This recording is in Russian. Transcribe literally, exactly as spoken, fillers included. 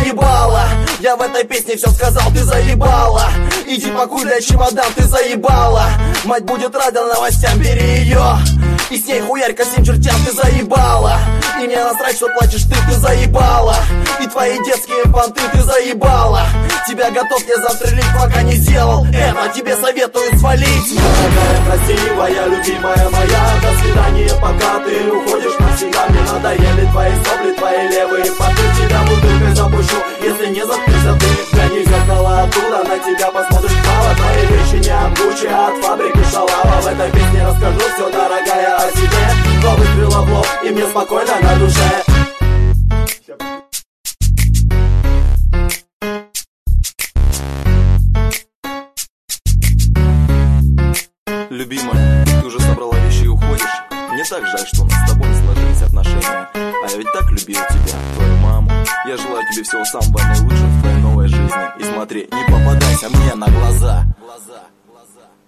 заебала. Я в этой песне все сказал, ты заебала. Иди пакуй, блядь, чемодан, ты заебала. Мать будет рада новостям, бери ее и с ней хуярь ко всем чертям, ты заебала. И мне насрать, что плачешь ты, ты заебала. И твои детские понты, ты заебала. Тебя готов я застрелить, пока не сделал это, тебе советую свалить. Дорогая, красивая, любимая моя, до свидания, пока ты уходишь навсегда. Мне надоели твои сопли, твои левые понты. Тебя бутылкой запущу, если не заткнешься ты. Гони зеркало оттуда, на тебя посмотришь мало. Твои вещи не от Гуччи, а от фабрики Шалава. В этой песне расскажу все, дорогая, о себе. Но выстрела в лоб, и мне спокойно на душе. Любимая, ты уже собрала вещи и уходишь? Мне так жаль, что у нас с тобой не сложились отношения. А я ведь так любил тебя, твою маму. Я желаю тебе всего самого наилучшего в твоей новой жизни. И смотри, не попадайся мне на глаза. Глаза, глаза.